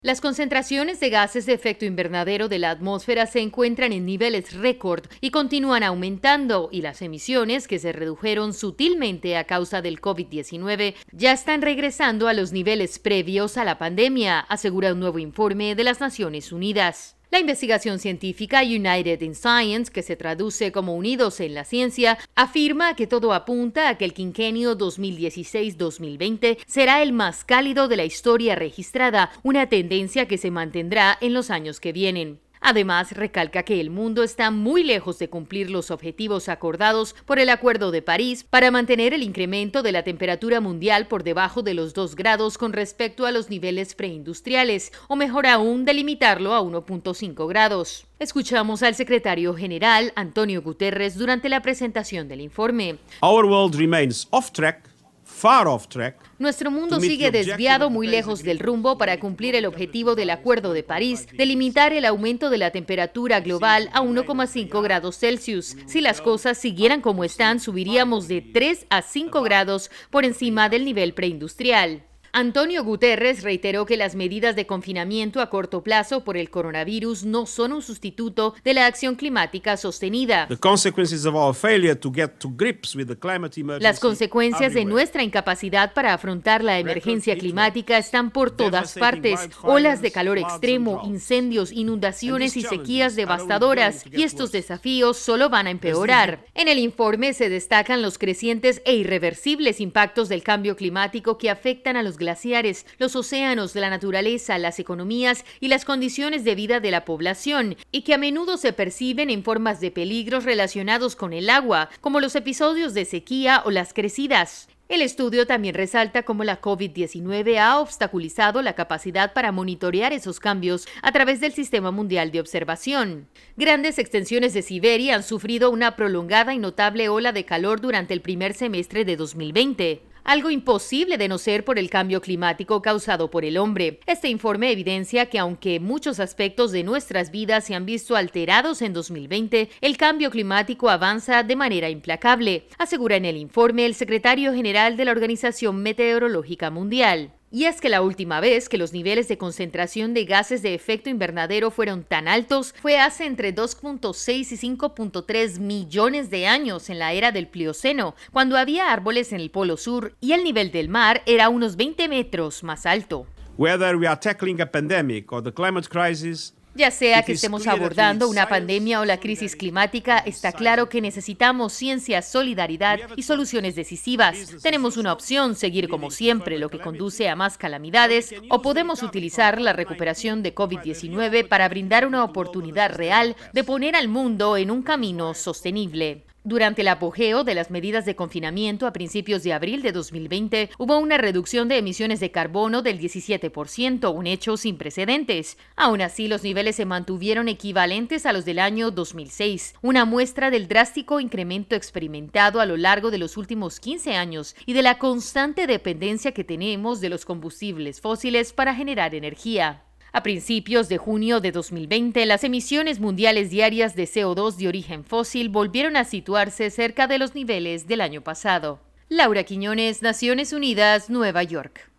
Las concentraciones de gases de efecto invernadero de la atmósfera se encuentran en niveles récord y continúan aumentando, y las emisiones, que se redujeron sutilmente a causa del COVID-19, ya están regresando a los niveles previos a la pandemia, asegura un nuevo informe de las Naciones Unidas. La investigación científica United in Science, que se traduce como Unidos en la Ciencia, afirma que todo apunta a que el quinquenio 2016-2020 será el más cálido de la historia registrada, una tendencia que se mantendrá en los años que vienen. Además, recalca que el mundo está muy lejos de cumplir los objetivos acordados por el Acuerdo de París para mantener el incremento de la temperatura mundial por debajo de los 2 grados con respecto a los niveles preindustriales, o mejor aún, de limitarlo a 1.5 grados. Escuchamos al secretario general, Antonio Guterres, durante la presentación del informe. Our world remains off track. Far off track. Nuestro mundo sigue desviado muy lejos del rumbo para cumplir el objetivo del Acuerdo de París de limitar el aumento de la temperatura global a 1,5 grados Celsius. Si las cosas siguieran como están, subiríamos de 3 a 5 grados por encima del nivel preindustrial. Antonio Guterres reiteró que las medidas de confinamiento a corto plazo por el coronavirus no son un sustituto de la acción climática sostenida. Las consecuencias de nuestra incapacidad para afrontar la emergencia climática están por todas partes. Olas de calor extremo, incendios, inundaciones y sequías devastadoras, y estos desafíos solo van a empeorar. En el informe se destacan los crecientes e irreversibles impactos del cambio climático que afectan a los glaciares, los océanos, la naturaleza, las economías y las condiciones de vida de la población, y que a menudo se perciben en formas de peligros relacionados con el agua, como los episodios de sequía o las crecidas. El estudio también resalta cómo la COVID-19 ha obstaculizado la capacidad para monitorear esos cambios a través del Sistema Mundial de Observación. Grandes extensiones de Siberia han sufrido una prolongada y notable ola de calor durante el primer semestre de 2020. Algo imposible de no ser por el cambio climático causado por el hombre. Este informe evidencia que aunque muchos aspectos de nuestras vidas se han visto alterados en 2020, el cambio climático avanza de manera implacable, asegura en el informe el secretario general de la Organización Meteorológica Mundial. Y es que la última vez que los niveles de concentración de gases de efecto invernadero fueron tan altos fue hace entre 2.6 y 5.3 millones de años en la era del Plioceno, cuando había árboles en el Polo Sur y el nivel del mar era unos 20 metros más alto. Whether we are tackling a pandemic or the climate crisis, ya sea que estemos abordando una pandemia o la crisis climática, está claro que necesitamos ciencia, solidaridad y soluciones decisivas. Tenemos una opción: seguir como siempre, lo que conduce a más calamidades, o podemos utilizar la recuperación de COVID-19 para brindar una oportunidad real de poner al mundo en un camino sostenible. Durante el apogeo de las medidas de confinamiento a principios de abril de 2020, hubo una reducción de emisiones de carbono del 17%, un hecho sin precedentes. Aún así, los niveles se mantuvieron equivalentes a los del año 2006, una muestra del drástico incremento experimentado a lo largo de los últimos 15 años y de la constante dependencia que tenemos de los combustibles fósiles para generar energía. A principios de junio de 2020, las emisiones mundiales diarias de CO2 de origen fósil volvieron a situarse cerca de los niveles del año pasado. Laura Quiñones, Naciones Unidas, Nueva York.